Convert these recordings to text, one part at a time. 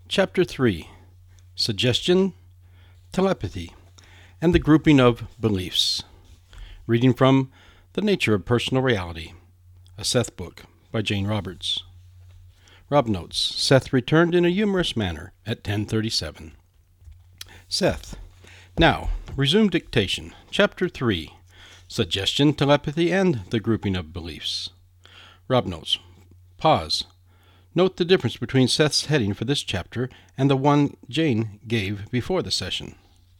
Chapter 3. Suggestion, Telepathy, and the Grouping of Beliefs. Reading from The Nature of Personal Reality, a Seth book by Jane Roberts. Rob notes, Seth returned in a humorous manner at 10:37. Seth. Now, resume dictation. Chapter 3. Suggestion, Telepathy, and the Grouping of Beliefs. Rob notes. Pause. Note the difference between Seth's heading for this chapter and the one Jane gave before the session.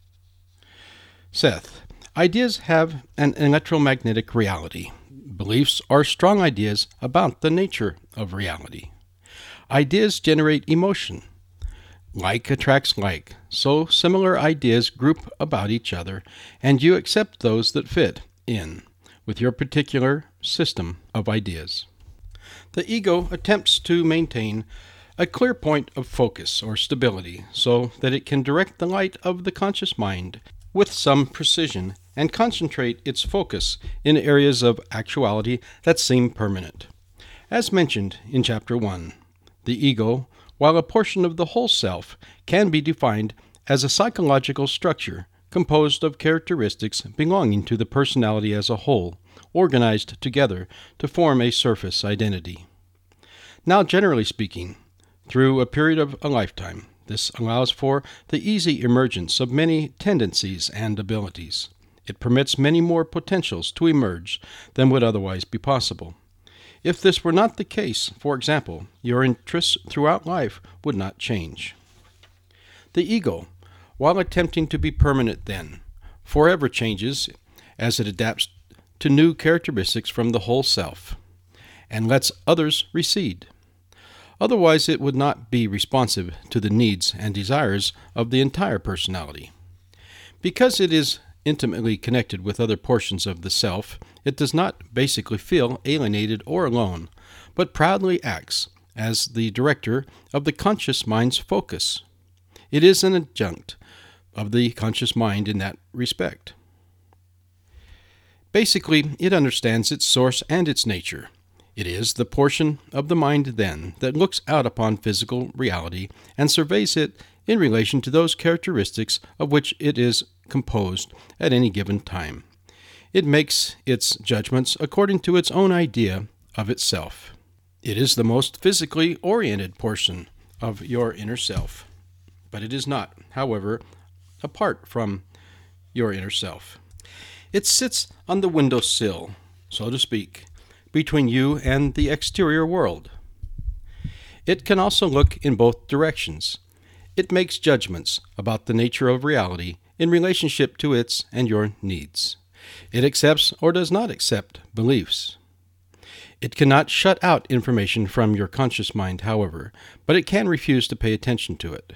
Seth. Ideas have an electromagnetic reality. Beliefs are strong ideas about the nature of reality. Ideas generate emotion. Like attracts like, so similar ideas group about each other, and you accept those that fit in with your particular system of ideas. The ego attempts to maintain a clear point of focus or stability so that it can direct the light of the conscious mind with some precision and concentrate its focus in areas of actuality that seem permanent. As mentioned in Chapter 1, the ego, while a portion of the whole self, can be defined as a psychological structure composed of characteristics belonging to the personality as a whole, organized together to form a surface identity. Now, generally speaking, through a period of a lifetime, this allows for the easy emergence of many tendencies and abilities. It permits many more potentials to emerge than would otherwise be possible. If this were not the case, for example, your interests throughout life would not change. The ego, while attempting to be permanent then, forever changes as it adapts to new characteristics from the whole self, and lets others recede. Otherwise, it would not be responsive to the needs and desires of the entire personality. Because it is intimately connected with other portions of the self, it does not basically feel alienated or alone, but proudly acts as the director of the conscious mind's focus. It is an adjunct of the conscious mind in that respect. Basically, it understands its source and its nature. It is the portion of the mind, then, that looks out upon physical reality and surveys it in relation to those characteristics of which it is composed at any given time. It makes its judgments according to its own idea of itself. It is the most physically oriented portion of your inner self, but it is not, however, apart from your inner self. It sits on the windowsill, so to speak, between you and the exterior world. It can also look in both directions. It makes judgments about the nature of reality in relationship to its and your needs. It accepts or does not accept beliefs. It cannot shut out information from your conscious mind, however, but it can refuse to pay attention to it.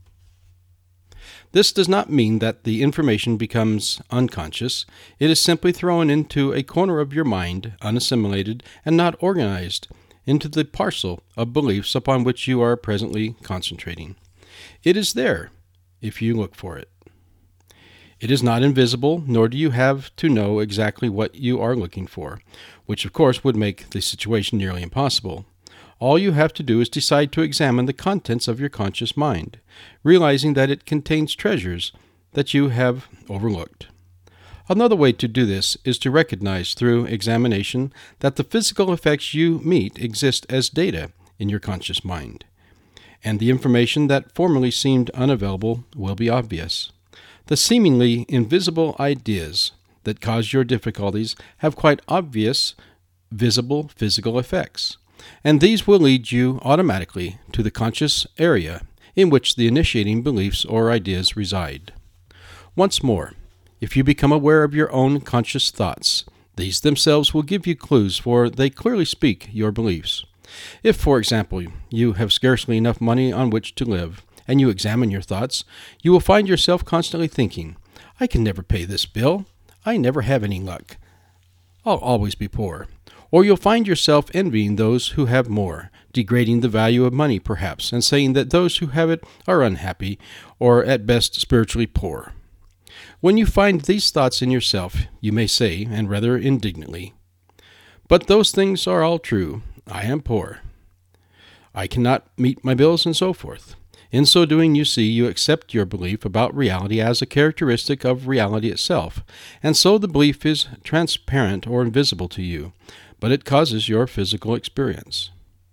This does not mean that the information becomes unconscious. It is simply thrown into a corner of your mind, unassimilated and not organized into the parcel of beliefs upon which you are presently concentrating. It is there, if you look for it. It is not invisible, nor do you have to know exactly what you are looking for, which of course would make the situation nearly impossible. All you have to do is decide to examine the contents of your conscious mind, realizing that it contains treasures that you have overlooked. Another way to do this is to recognize through examination that the physical effects you meet exist as data in your conscious mind, and the information that formerly seemed unavailable will be obvious. The seemingly invisible ideas that cause your difficulties have quite obvious, visible physical effects, and these will lead you automatically to the conscious area in which the initiating beliefs or ideas reside. Once more, if you become aware of your own conscious thoughts, these themselves will give you clues, for they clearly speak your beliefs. If, for example, you have scarcely enough money on which to live, and you examine your thoughts, you will find yourself constantly thinking, I can never pay this bill. I never have any luck. I'll always be poor. Or you'll find yourself envying those who have more, degrading the value of money perhaps, and saying that those who have it are unhappy, or at best spiritually poor. When you find these thoughts in yourself, you may say, and rather indignantly, but those things are all true. I am poor. I cannot meet my bills, and so forth. In so doing, you accept your belief about reality as a characteristic of reality itself, and so the belief is transparent or invisible to you, but it causes your physical experience.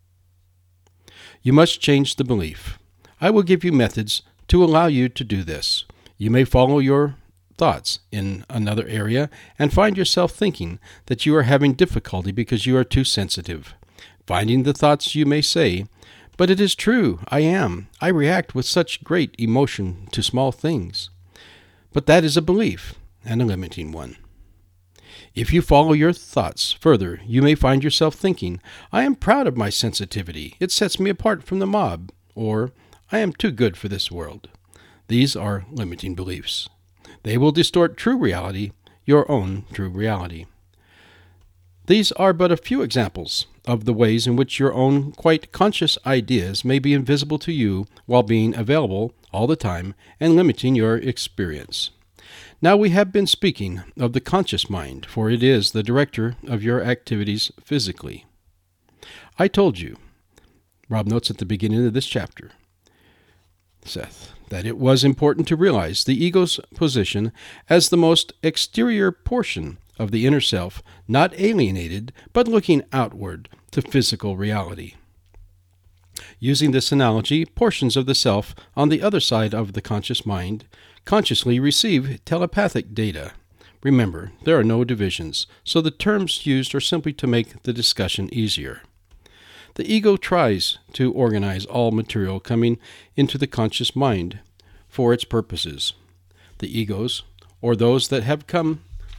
You must change the belief. I will give you methods to allow you to do this. You may follow your thoughts in another area and find yourself thinking that you are having difficulty because you are too sensitive. Finding the thoughts you may say, "But it is true, I am. I react with such great emotion to small things." But that is a belief, and a limiting one. If you follow your thoughts further, you may find yourself thinking, "I am proud of my sensitivity. It sets me apart from the mob," or "I am too good for this world." These are limiting beliefs. They will distort true reality, your own true reality. These are but a few examples of the ways in which your own quite conscious ideas may be invisible to you while being available all the time and limiting your experience. Now we have been speaking of the conscious mind, for it is the director of your activities physically. I told you, Rob notes at the beginning of this chapter, Seth, that it was important to realize the ego's position as the most exterior portion of the inner self, not alienated, but looking outward to physical reality. Using this analogy, portions of the self on the other side of the conscious mind consciously receive telepathic data. Remember, there are no divisions, so the terms used are simply to make the discussion easier. The ego tries to organize all material coming into the conscious mind for its purposes. The egos, or those that have come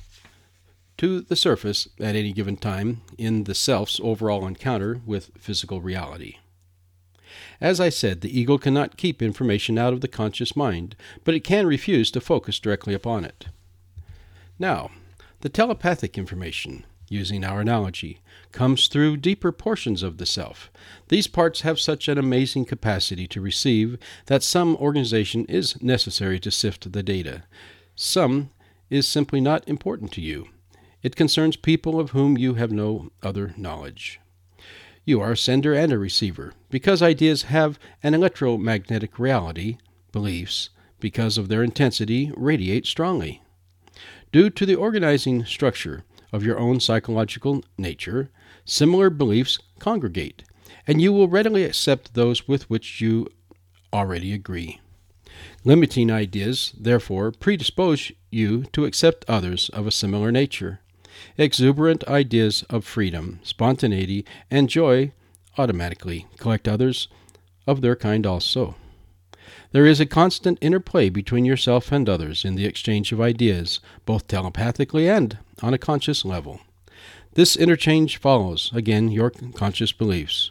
to the surface at any given time in the self's overall encounter with physical reality. As I said, the ego cannot keep information out of the conscious mind, but it can refuse to focus directly upon it. Now, the telepathic information, using our analogy, comes through deeper portions of the self. These parts have such an amazing capacity to receive that some organization is necessary to sift the data. Some is simply not important to you. It concerns people of whom you have no other knowledge. You are a sender and a receiver. Because ideas have an electromagnetic reality, beliefs, because of their intensity, radiate strongly. Due to the organizing structure of your own psychological nature, similar beliefs congregate, and you will readily accept those with which you already agree. Limiting ideas, therefore, predispose you to accept others of a similar nature. Exuberant ideas of freedom, spontaneity, and joy automatically collect others of their kind also. There is a constant interplay between yourself and others in the exchange of ideas, both telepathically and on a conscious level. This interchange follows, again, your conscious beliefs.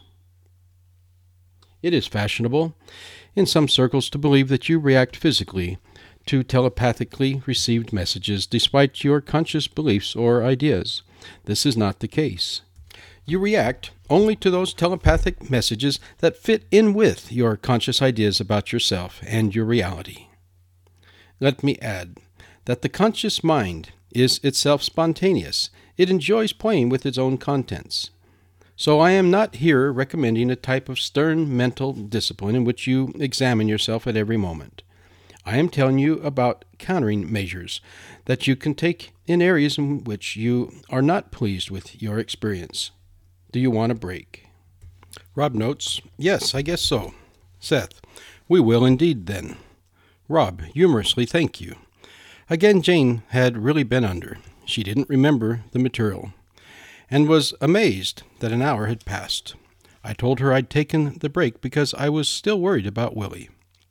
It is fashionable in some circles to believe that you react physically to telepathically received messages despite your conscious beliefs or ideas. This is not the case. You react only to those telepathic messages that fit in with your conscious ideas about yourself and your reality. Let me add that the conscious mind is itself spontaneous. It enjoys playing with its own contents. So I am not here recommending a type of stern mental discipline in which you examine yourself at every moment. I am telling you about countering measures that you can take in areas in which you are not pleased with your experience. Do you want a break? Rob notes, "Yes, I guess so." Seth, "We will indeed then." Rob, humorously, "Thank you." Again, Jane had really been under. She didn't remember the material, and was amazed that an hour had passed. I told her I'd taken the break because I was still worried about Willie.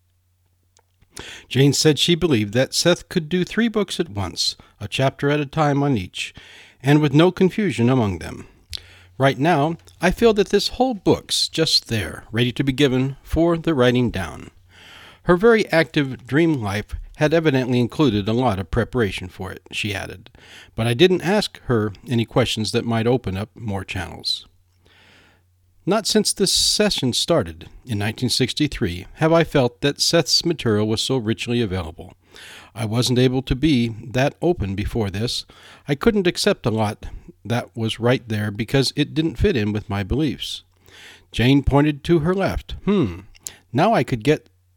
Jane said she believed that Seth could do 3 books at once, a chapter at a time on each, and with no confusion among them. Right now, I feel that this whole book's just there, ready to be given for the writing down. Her very active dream life had evidently included a lot of preparation for it, she added, but I didn't ask her any questions that might open up more channels. Not since this session started in 1963 have I felt that Seth's material was so richly available. I wasn't able to be that open before this. I couldn't accept a lot that was right there because it didn't fit in with my beliefs. Jane pointed to her left. Now I could get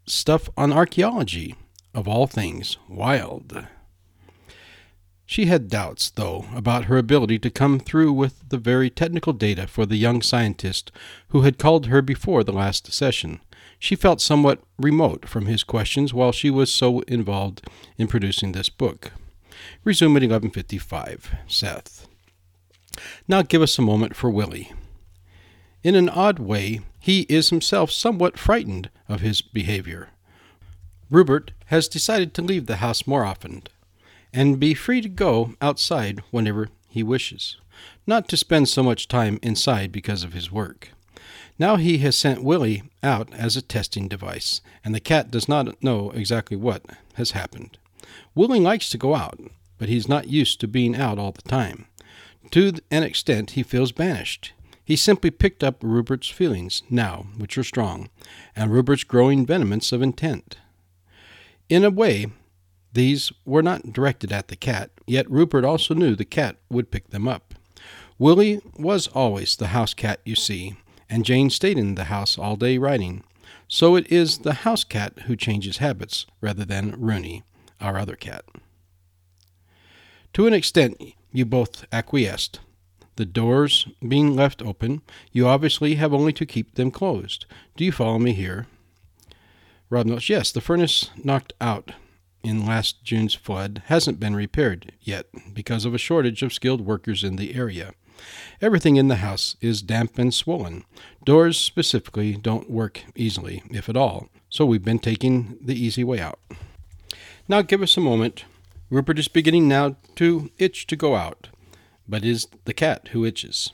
stuff on archaeology, of all things wild. She had doubts, though, about her ability to come through with the very technical data for the young scientist who had called her before the last session. She felt somewhat remote from his questions while she was so involved in producing this book. Resume at 11:55. Seth. Now give us a moment for Willie. In an odd way, he is himself somewhat frightened of his behavior. Rupert has decided to leave the house more often and be free to go outside whenever he wishes, not to spend so much time inside because of his work. Now he has sent Willie out as a testing device, and the cat does not know exactly what has happened. Willie likes to go out, but he's not used to being out all the time. To an extent, he feels banished. He simply picked up Rupert's feelings now, which are strong, and Rupert's growing vehemence of intent. In a way, these were not directed at the cat, yet Rupert also knew the cat would pick them up. Willie was always the house cat, you see, and Jane stayed in the house all day writing. So it is the house cat who changes habits, rather than Rooney, our other cat. To an extent, you both acquiesced. The doors being left open, you obviously have only to keep them closed. Do you follow me here? Rob notes, yes, the furnace knocked out in last June's flood hasn't been repaired yet because of a shortage of skilled workers in the area. Everything in the house is damp and swollen. Doors specifically don't work easily, if at all, so we've been taking the easy way out. Now give us a moment. Rupert is beginning now to itch to go out, but it is the cat who itches.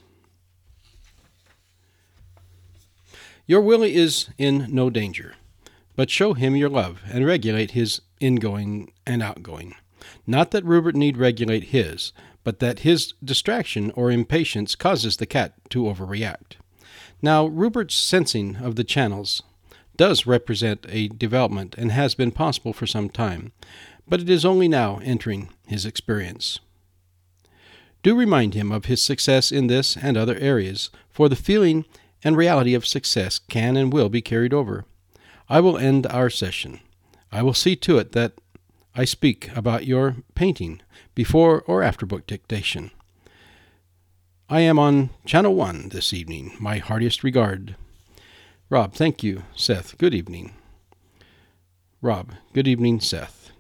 Your Willie is in no danger, but show him your love and regulate his ingoing and outgoing. Not that Rupert need regulate his, but that his distraction or impatience causes the cat to overreact. Now, Rupert's sensing of the channels does represent a development and has been possible for some time, but it is only now entering his experience. Do remind him of his success in this and other areas, for the feeling and reality of success can and will be carried over. I will end our session. I will see to it that I speak about your painting before or after book dictation. I am on Channel 1 this evening. My heartiest regard. Rob, thank you. Seth, good evening. Rob, good evening, Seth.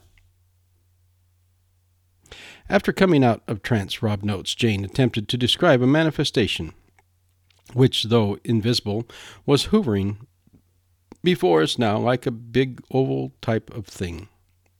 After coming out of trance, Rob notes, Jane attempted to describe a manifestation, which, though invisible, was hovering before us now like a big oval type of thing.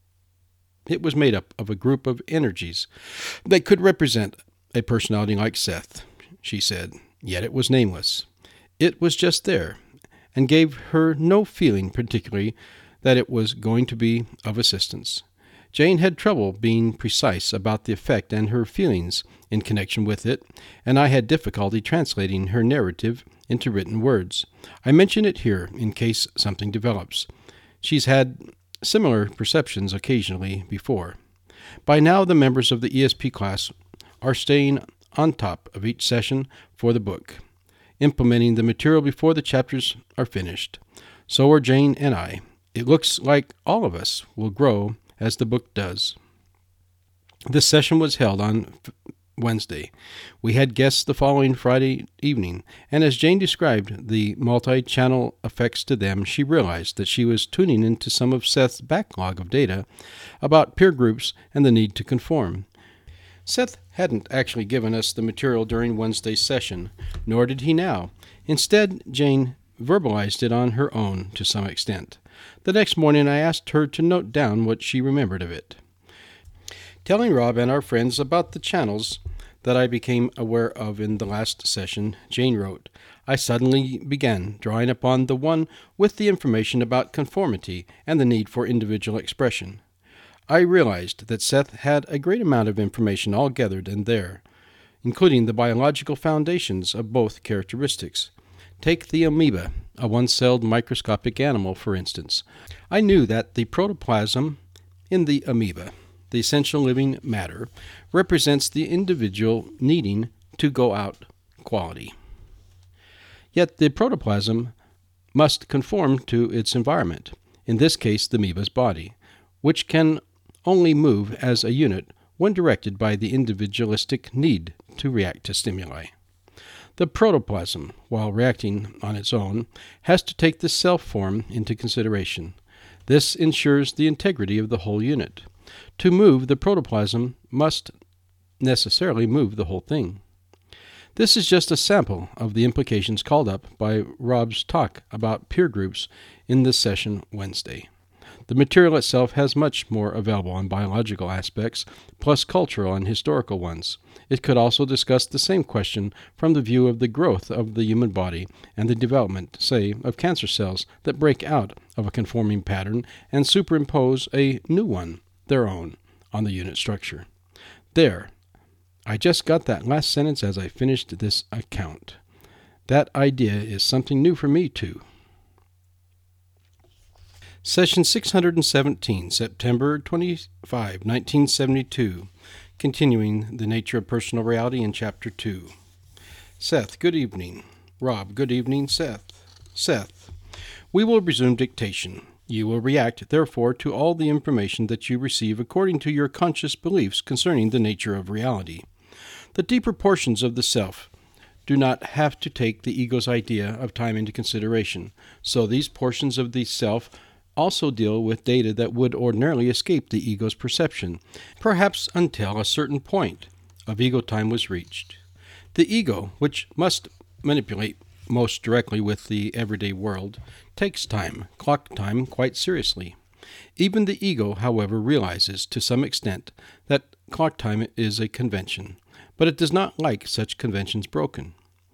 It was made up of a group of energies that could represent a personality like Seth, she said, yet it was nameless. It was just there, and gave her no feeling particularly that it was going to be of assistance. Jane had trouble being precise about the effect and her feelings in connection with it, and I had difficulty translating her narrative into written words. I mention it here in case something develops. She's had similar perceptions occasionally before. By now, the members of the ESP class are staying on top of each session for the book, implementing the material before the chapters are finished. So are Jane and I. It looks like all of us will grow as the book does. This session was held on Wednesday. We had guests the following Friday evening, and as Jane described the multi-channel effects to them, she realized that she was tuning into some of Seth's backlog of data about peer groups and the need to conform. Seth hadn't actually given us the material during Wednesday's session, nor did he now. Instead, Jane verbalized it on her own to some extent. The next morning I asked her to note down what she remembered of it. Telling Rob and our friends about the channels that I became aware of in the last session, Jane wrote, I suddenly began drawing upon the one with the information about conformity and the need for individual expression. I realized that Seth had a great amount of information all gathered in there, including the biological foundations of both characteristics. Take the amoeba, a one-celled microscopic animal, for instance. I knew that the protoplasm in the amoeba, the essential living matter, represents the individual needing to go out quality. Yet the protoplasm must conform to its environment, in this case the amoeba's body, which can only move as a unit when directed by the individualistic need to react to stimuli. The protoplasm, while reacting on its own, has to take the self form into consideration. This ensures the integrity of the whole unit. To move, the protoplasm must necessarily move the whole thing. This is just a sample of the implications called up by Rob's talk about peer groups in this session Wednesday. The material itself has much more available on biological aspects, plus cultural and historical ones. It could also discuss the same question from the view of the growth of the human body and the development, say, of cancer cells that break out of a conforming pattern and superimpose a new one, their own, on the unit structure. There. I just got that last sentence as I finished this account. That idea is something new for me, too. Session 617, September 25, 1972, continuing the nature of personal reality in Chapter 2. Seth, good evening. Rob, good evening, Seth. Seth, we will resume dictation. You will react, therefore, to all the information that you receive according to your conscious beliefs concerning the nature of reality. The deeper portions of the self do not have to take the ego's idea of time into consideration, so these portions of the self also deal with data that would ordinarily escape the ego's perception, perhaps until a certain point of ego time was reached. The ego, which must manipulate most directly with the everyday world, takes time, clock time, quite seriously. Even the ego, however, realizes to some extent that clock time is a convention, but it does not like such conventions broken.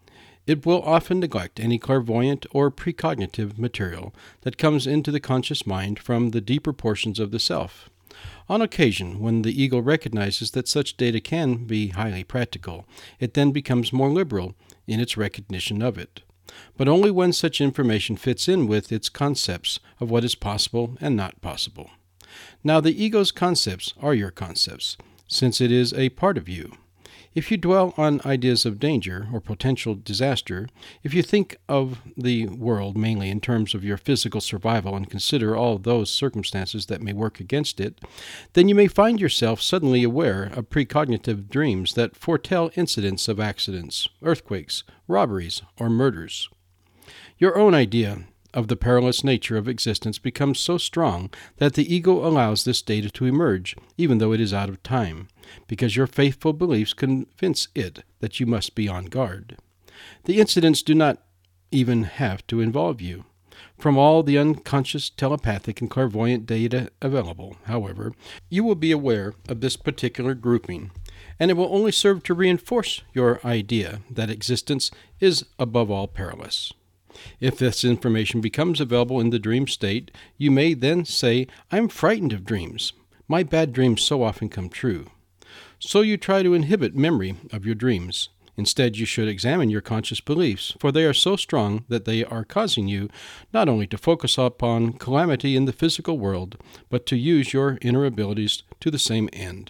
It will often neglect any clairvoyant or precognitive material that comes into the conscious mind from the deeper portions of the self. On occasion, when the ego recognizes that such data can be highly practical, it then becomes more liberal in its recognition of it, but only when such information fits in with its concepts of what is possible and not possible. Now, the ego's concepts are your concepts, since it is a part of you. If you dwell on ideas of danger or potential disaster, if you think of the world mainly in terms of your physical survival and consider all those circumstances that may work against it, then you may find yourself suddenly aware of precognitive dreams that foretell incidents of accidents, earthquakes, robberies, or murders. Your own idea of the perilous nature of existence becomes so strong that the ego allows this data to emerge, even though it is out of time, because your faithful beliefs convince it that you must be on guard. The incidents do not even have to involve you. From all the unconscious telepathic and clairvoyant data available, however, you will be aware of this particular grouping, and it will only serve to reinforce your idea that existence is above all perilous. If this information becomes available in the dream state, you may then say, "I'm frightened of dreams. My bad dreams so often come true." So you try to inhibit memory of your dreams. Instead, you should examine your conscious beliefs, for they are so strong that they are causing you not only to focus upon calamity in the physical world, but to use your inner abilities to the same end.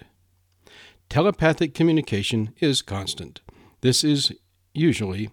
Telepathic communication is constant. This is usually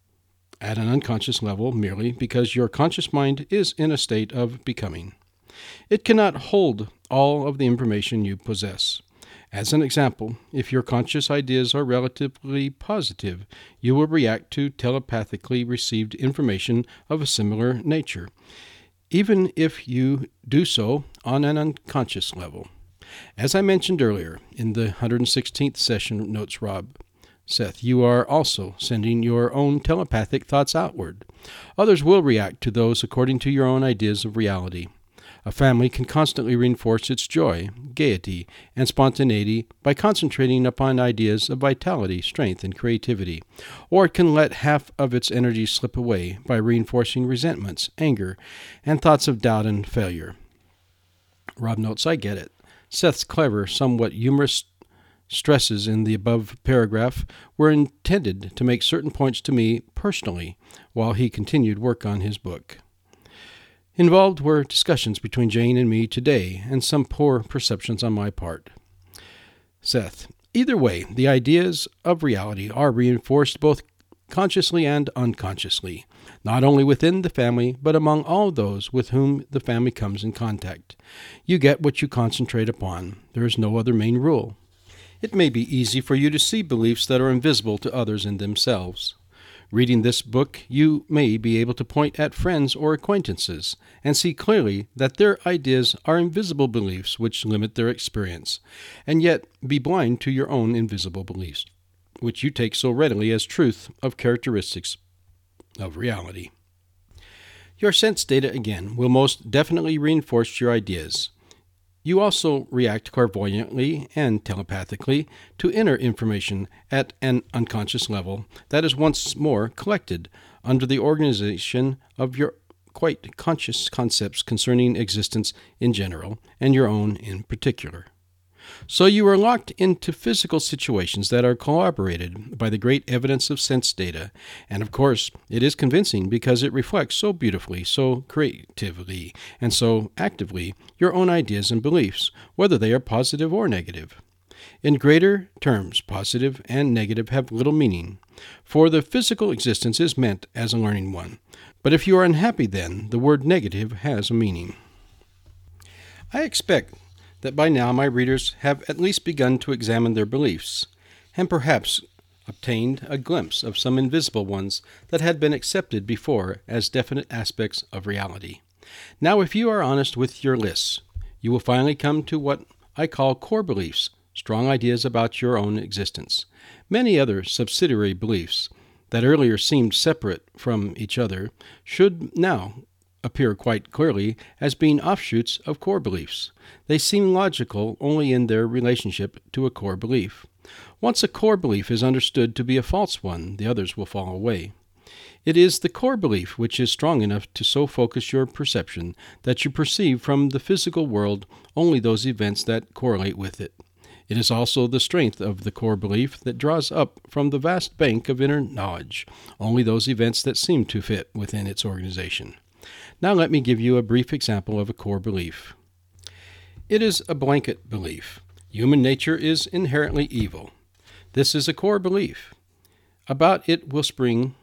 at an unconscious level merely because your conscious mind is in a state of becoming. It cannot hold all of the information you possess. As an example, if your conscious ideas are relatively positive, you will react to telepathically received information of a similar nature, even if you do so on an unconscious level. As I mentioned earlier in the 116th session, notes Rob, Seth, you are also sending your own telepathic thoughts outward. Others will react to those according to your own ideas of reality. A family can constantly reinforce its joy, gaiety, and spontaneity by concentrating upon ideas of vitality, strength, and creativity, or it can let half of its energy slip away by reinforcing resentments, anger, and thoughts of doubt and failure. Rob notes, I get it. Seth's clever, somewhat humorous stresses in the above paragraph were intended to make certain points to me personally while he continued work on his book. Involved were discussions between Jane and me today, and some poor perceptions on my part. Seth, either way, the ideas of reality are reinforced both consciously and unconsciously, not only within the family, but among all those with whom the family comes in contact. You get what you concentrate upon. There is no other main rule. It may be easy for you to see beliefs that are invisible to others in themselves. Reading this book, you may be able to point at friends or acquaintances and see clearly that their ideas are invisible beliefs which limit their experience, and yet be blind to your own invisible beliefs, which you take so readily as truth of characteristics of reality. Your sense data, again, will most definitely reinforce your ideas. You also react clairvoyantly and telepathically to inner information at an unconscious level that is once more collected under the organization of your quite conscious concepts concerning existence in general and your own in particular. So you are locked into physical situations that are corroborated by the great evidence of sense data, and of course it is convincing because it reflects so beautifully, so creatively, and so actively your own ideas and beliefs, whether they are positive or negative. In greater terms, positive and negative have little meaning, for the physical existence is meant as a learning one. But if you are unhappy, then the word negative has a meaning. I expect that by now my readers have at least begun to examine their beliefs, and perhaps obtained a glimpse of some invisible ones that had been accepted before as definite aspects of reality. Now, if you are honest with your lists, you will finally come to what I call core beliefs, strong ideas about your own existence. Many other subsidiary beliefs that earlier seemed separate from each other should now appear quite clearly as being offshoots of core beliefs. They seem logical only in their relationship to a core belief. Once a core belief is understood to be a false one, the others will fall away. It is the core belief which is strong enough to so focus your perception that you perceive from the physical world only those events that correlate with it. It is also the strength of the core belief that draws up from the vast bank of inner knowledge only those events that seem to fit within its organization. Now let me give you a brief example of a core belief. It is a blanket belief. Human nature is inherently evil. This is a core belief. About it will spring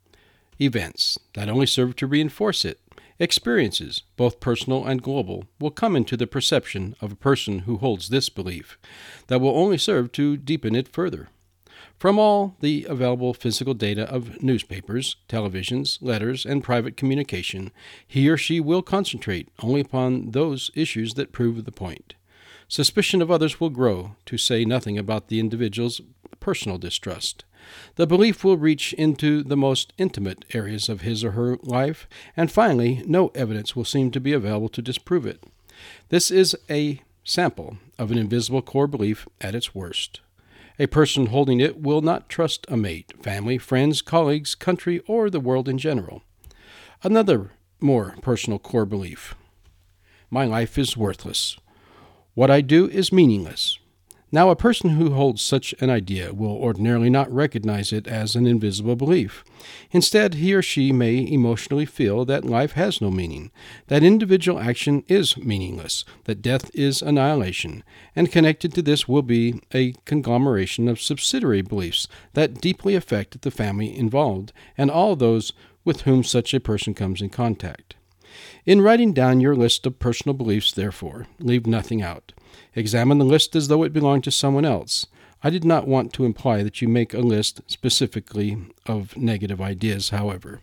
events that only serve to reinforce it. Experiences, both personal and global, will come into the perception of a person who holds this belief that will only serve to deepen it further. From all the available physical data of newspapers, televisions, letters, and private communication, he or she will concentrate only upon those issues that prove the point. Suspicion of others will grow, to say nothing about the individual's personal distrust. The belief will reach into the most intimate areas of his or her life, and finally, no evidence will seem to be available to disprove it. This is a sample of an invisible core belief at its worst. A person holding it will not trust a mate, family, friends, colleagues, country, or the world in general. Another more personal core belief. My life is worthless. What I do is meaningless. Now, a person who holds such an idea will ordinarily not recognize it as an invisible belief. Instead, he or she may emotionally feel that life has no meaning, that individual action is meaningless, that death is annihilation, and connected to this will be a conglomeration of subsidiary beliefs that deeply affect the family involved and all those with whom such a person comes in contact. In writing down your list of personal beliefs, therefore, leave nothing out. Examine the list as though it belonged to someone else. I did not want to imply that you make a list specifically of negative ideas, however.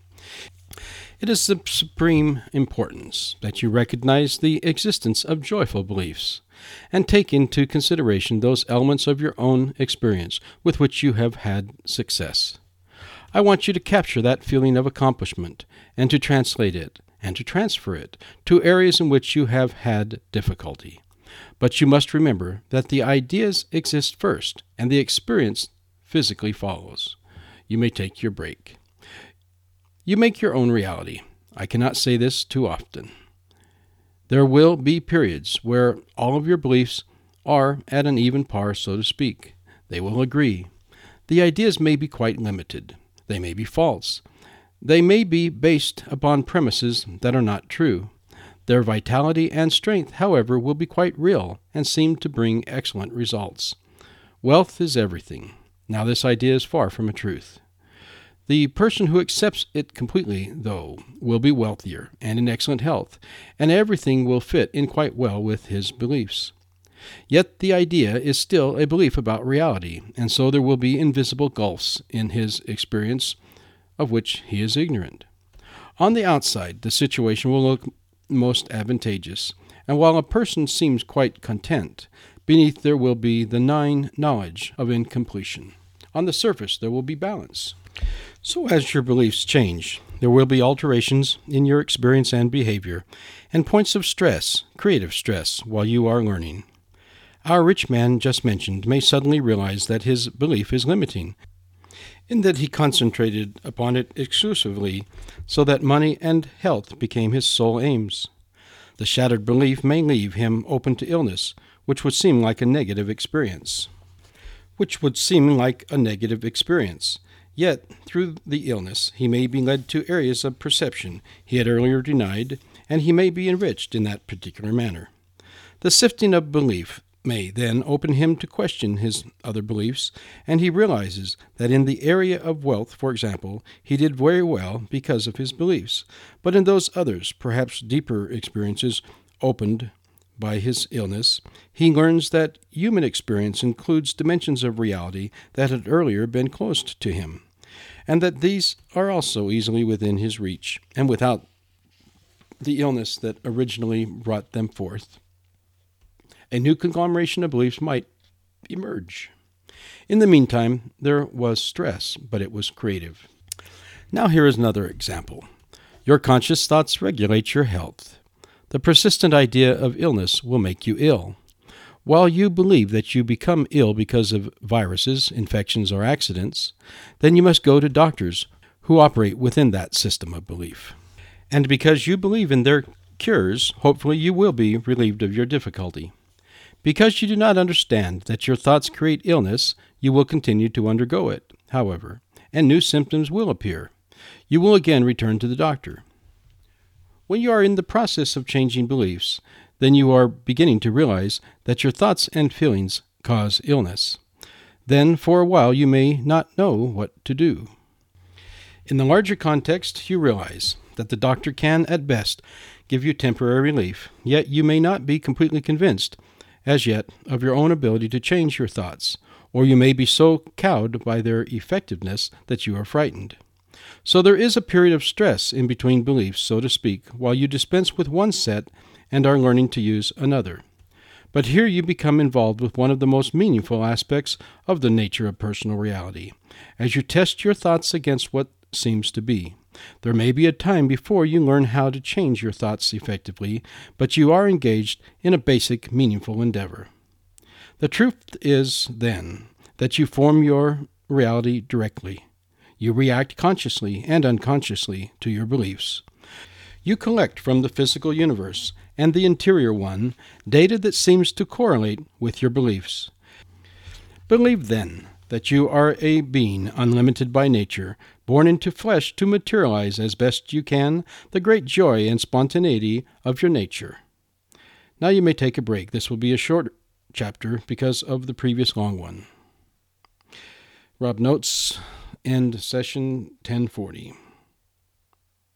It is of supreme importance that you recognize the existence of joyful beliefs and take into consideration those elements of your own experience with which you have had success. I want you to capture that feeling of accomplishment and to translate it and to transfer it to areas in which you have had difficulty. But you must remember that the ideas exist first, and the experience physically follows. You may take your break. You make your own reality. I cannot say this too often. There will be periods where all of your beliefs are at an even par, so to speak. They will agree. The ideas may be quite limited. They may be false. They may be based upon premises that are not true. Their vitality and strength, however, will be quite real and seem to bring excellent results. Wealth is everything. Now, this idea is far from a truth. The person who accepts it completely, though, will be wealthier and in excellent health, and everything will fit in quite well with his beliefs. Yet the idea is still a belief about reality, and so there will be invisible gulfs in his experience of which he is ignorant. On the outside, the situation will look most advantageous, and while a person seems quite content, beneath there will be the gnawing knowledge of incompletion. On the surface, there will be balance. So as your beliefs change, there will be alterations in your experience and behavior, and points of stress, creative stress, while you are learning. Our rich man just mentioned may suddenly realize that his belief is limiting, in that he concentrated upon it exclusively, so that money and health became his sole aims. The shattered belief may leave him open to illness, which would seem like a negative experience. Yet, through the illness, he may be led to areas of perception he had earlier denied, and he may be enriched in that particular manner. The sifting of belief may then open him to question his other beliefs, and he realizes that in the area of wealth, for example, he did very well because of his beliefs, but in those others, perhaps deeper experiences opened by his illness, he learns that human experience includes dimensions of reality that had earlier been closed to him, and that these are also easily within his reach, and without the illness that originally brought them forth. A new conglomeration of beliefs might emerge. In the meantime, there was stress, but it was creative. Now here is another example. Your conscious thoughts regulate your health. The persistent idea of illness will make you ill. While you believe that you become ill because of viruses, infections, or accidents, then you must go to doctors who operate within that system of belief. And because you believe in their cures, hopefully you will be relieved of your difficulty. Because you do not understand that your thoughts create illness, you will continue to undergo it, however, and new symptoms will appear. You will again return to the doctor. When you are in the process of changing beliefs, then you are beginning to realize that your thoughts and feelings cause illness. Then, for a while, you may not know what to do. In the larger context, you realize that the doctor can, at best, give you temporary relief, yet you may not be completely convinced as yet of your own ability to change your thoughts, or you may be so cowed by their effectiveness that you are frightened. So there is a period of stress in between beliefs, so to speak, while you dispense with one set and are learning to use another. But here you become involved with one of the most meaningful aspects of the nature of personal reality, as you test your thoughts against what seems to be. There may be a time before you learn how to change your thoughts effectively, but you are engaged in a basic, meaningful endeavor. The truth is, then, that you form your reality directly. You react consciously and unconsciously to your beliefs. You collect from the physical universe and the interior one data that seems to correlate with your beliefs. Believe, then, that you are a being unlimited by nature, born into flesh to materialize as best you can the great joy and spontaneity of your nature. Now you may take a break. This will be a short chapter because of the previous long one. Rob notes, end session 1040.